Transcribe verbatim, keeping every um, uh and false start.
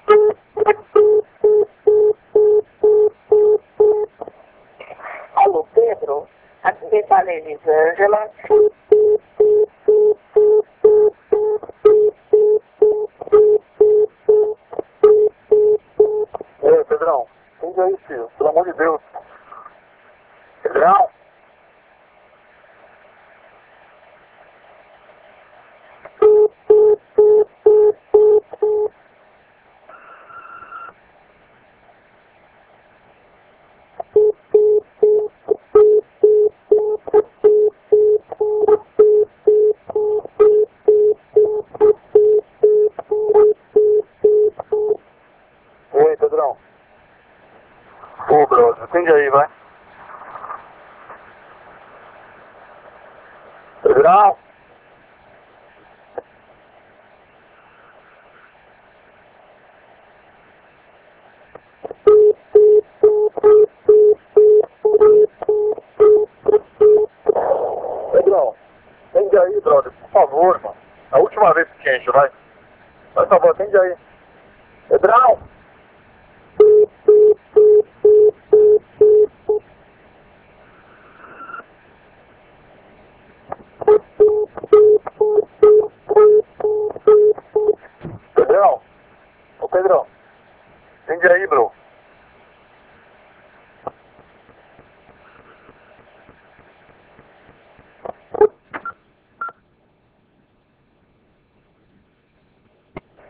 Alô, Pedro? Aqui quem fala é Elisângela. Ei, Pedrão, atende aí, filho, pelo amor de Deus. Pedrão? Ei, Pedrão. Ô, brother, atende aí, vai. Pedrão? Pedrão, atende aí, brother, por favor, mano. É a última vez que te encho, vai. Por favor, atende aí. Pedrão?